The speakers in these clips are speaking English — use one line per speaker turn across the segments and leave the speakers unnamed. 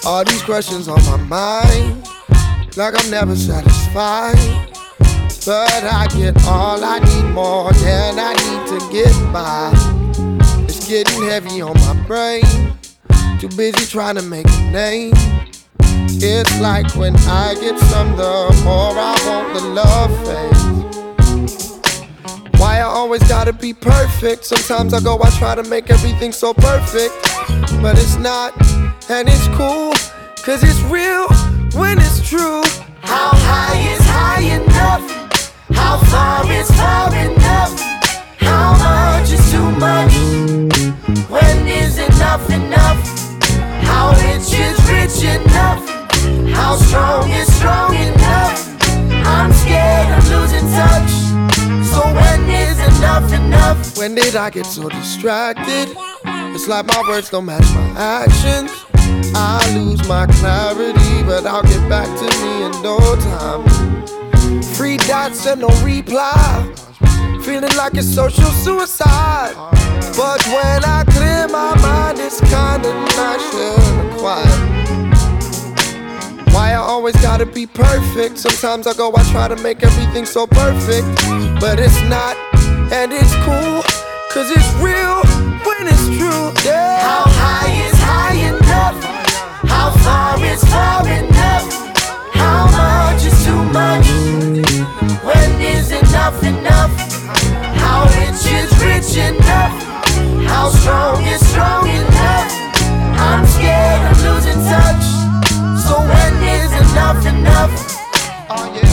All these questions on my mind, like I'm never satisfied. But I get all I need, more than I need to get by. It's getting heavy on my brain, too busy trying to make a name. It's like when I get some, the more I want the love fades. Why I always gotta be perfect? Sometimes I try to make everything so perfect, but it's not, and it's cool, cause it's real when it's true.
How high is high enough? How far is far enough? How much is too much? When is enough enough? How rich is rich enough? How strong is strong enough? I'm scared of losing touch. So when is enough enough?
When did I get so distracted? It's like my words don't match my actions. I lose my clarity, but I'll get back to me in no time. 3 dots and no reply, feeling like it's social suicide. But when I clear my mind, it's kinda nice and quiet. Why I always gotta be perfect? Sometimes I try to make everything so perfect, but it's not, and it's cool, cause it's real when it's true, yeah.
How high is high enough? How far is far enough? How much is too much? When is enough enough? How rich is rich enough? How strong is strong enough? I'm scared of losing touch. So when is enough enough?
Oh yeah.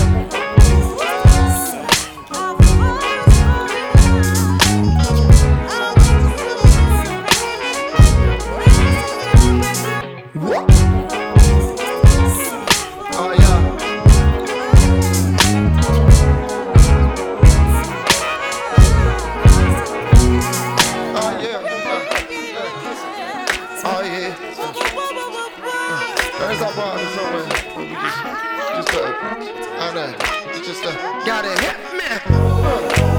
Oh yeah. Oh yeah. Oh yeah. There's our bar somewhere. Just got it hit me.